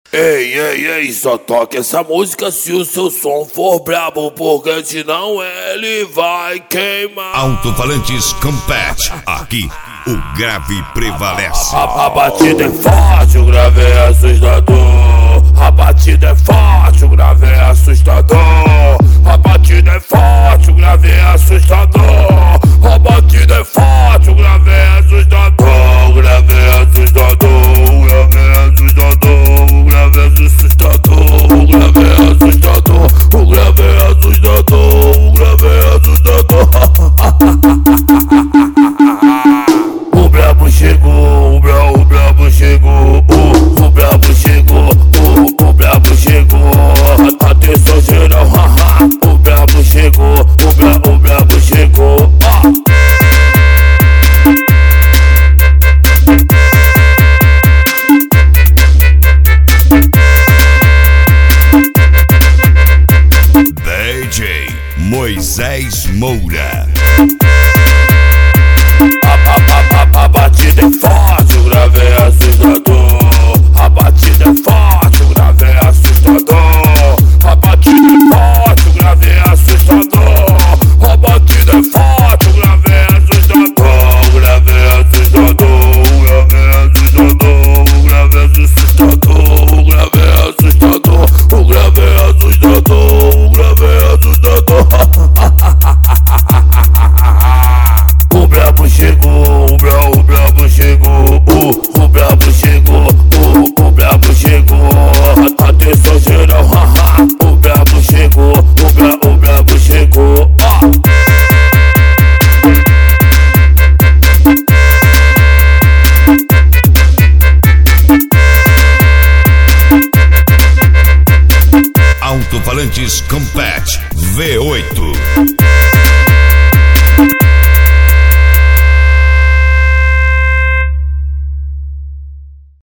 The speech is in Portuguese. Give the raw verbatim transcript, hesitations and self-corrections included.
Ei, ei, ei, só toque essa música se o seu som for brabo, porque senão ele vai queimar. Alto-falantes Compact, aqui o grave prevalece. A, a, a batida é forte, o grave é assustador. A batida é forte, o grave é assustador. A batida é forte, o grave é assustador. A batida é forte, o grave é assustador. O grave é assustador, o grave é assustador. O grave é assustador, o grave é assustador. O grave é assustador, o grave é assustador. O brabo chegou, o brabo, o brabo chegou. O, o brabo chegou, o, o brabo chegou. Atenção geral, haha. O brabo chegou, o brabo, o brabo chegou. D J Moisés Moura. A, a, a, a batida é forte, o grave é assustador. A batida é forte, o grave é assustador. A batida é forte, o grave é assustador. A batida é forte, o grave é assustador. O grave é assustador, o grave é assustador. O grave é assustador, o grave é assustador. O grave é assustador, o grave é assustador. O brabo chegou, o brabo, o brabo chegou, o, o brabo chegou, o, o brabo chegou. Atenção geral, haha. O brabo chegou, o brabo, o brabo chegou. Alto-falantes Compact V oito.